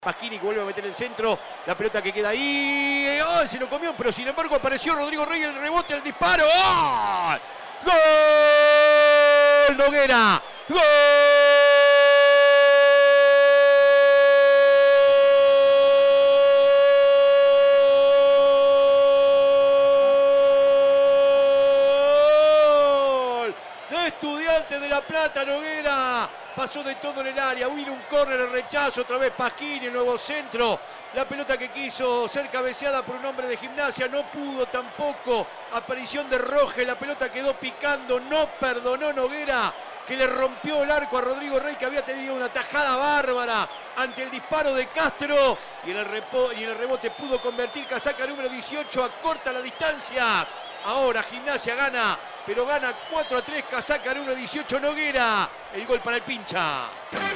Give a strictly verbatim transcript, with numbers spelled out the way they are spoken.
Pasquini que vuelve a meter el centro, la pelota que queda ahí, ¡oh! Se lo comió, pero sin embargo apareció Rodrigo Rey, el rebote, el disparo, ¡oh! ¡Gol! Noguera, ¡gol! De Estudiantes de La Plata, Noguera. Pasó de todo en el área, hubo un córner, el rechazo, otra vez Pasquini, el nuevo centro. La pelota que quiso ser cabeceada por un hombre de Gimnasia, no pudo tampoco. Aparición de Roge, la pelota quedó picando, no perdonó Noguera, que le rompió el arco a Rodrigo Rey, que había tenido una tajada bárbara ante el disparo de Castro. Y en el, repo, y en el rebote pudo convertir casaca número dieciocho, acorta la distancia. Ahora Gimnasia gana, pero gana cuatro a tres, casaca número dieciocho, Noguera. El gol para el Pincha.